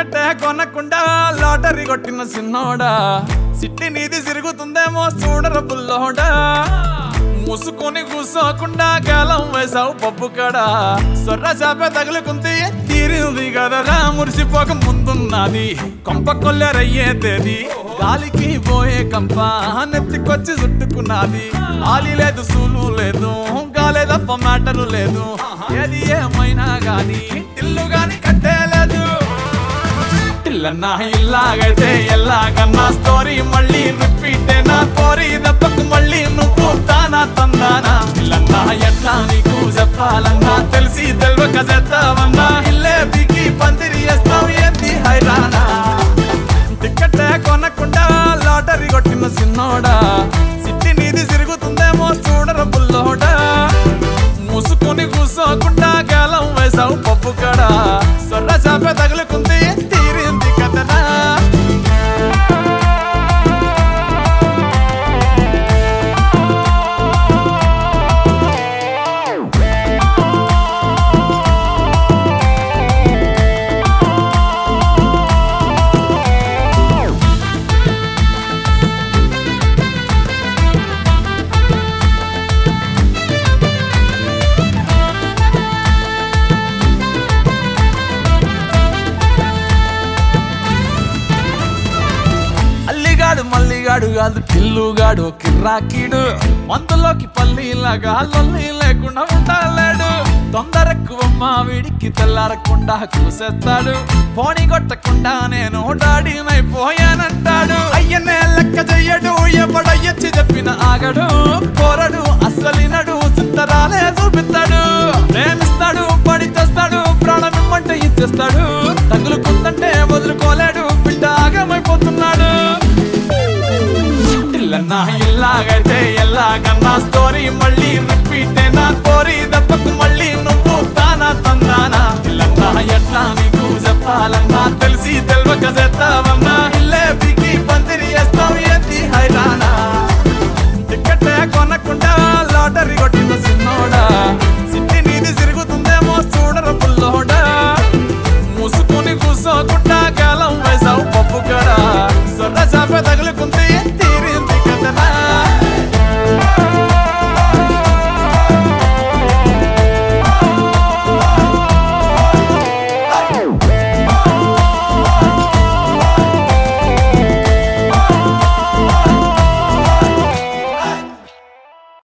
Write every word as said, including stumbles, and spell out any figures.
ticket కొనకుండా lottery కొట్టిన సిన్నోడా సిట్టి నీది తిరుగుతుందేమో చూడర బుల్లోడా మూసుకొని కూసోకుండా గాలం వేసావు పప్పు కడ సొర్ర చాప తగులుకుంది తీరింది కదరా మురిసిపోక ముందున్నది కొంప కొల్లెరయ్యే తేది గాలికి పోయే కంప నెత్తికొచ్చి చుట్టుకున్నది ఆలి లేదు సూలు లేదు గాలే తప్ప మ్యాటరు లేదు ఏది ఏమైనా గాని ఇల్లు గాని కట్టేలేదు ఇల్లన్నా ఇల్లాగైతే ఎల్లాగన్నా స్టోరీ మళ్ళీ రిపీట్ నా కోరి దెబ్బకు మళ్ళీ నువ్వు తానా తందానా ఇల్లన్నా ఎట్లా నీకు చెప్పాలన్నా తెలిసి తెల్వక చేస్తావన్నా ఇల్లే బిగి పందిరి వేస్తావు ఏంది హైరానా టికెట్ కొనకుండా లాటరీ కొట్టిన సిన్నోడా సిట్టి నీది తిరుగుతుందేమో చూడర బుల్లోడా మూసుకొని కూసోకుండా గాలం వేసావు పప్పు కడ సొర్ర చాప తగులుకుంది తీరింది కదనా మల్లిగాడు కాదు టిల్లుగాడు కిర్రాకీడు మందులోకి పల్లీలాగా లొల్లి లేకుండా ఉండలేడు తొందరెక్కువమ్మా వీడికి తెల్లారకుండా కూసేస్తాడు పోనీ కొట్టకుండా నేను డాడీనైపోయానంటాడు అయ్యనే లెక్క చెయ్యడు ఎవడయ్యొచ్చి చెప్పిన ఆగడు కోరడు అస్సలినడు చిత్తరాలే చూపిస్తాడు ప్రేమిస్తాడు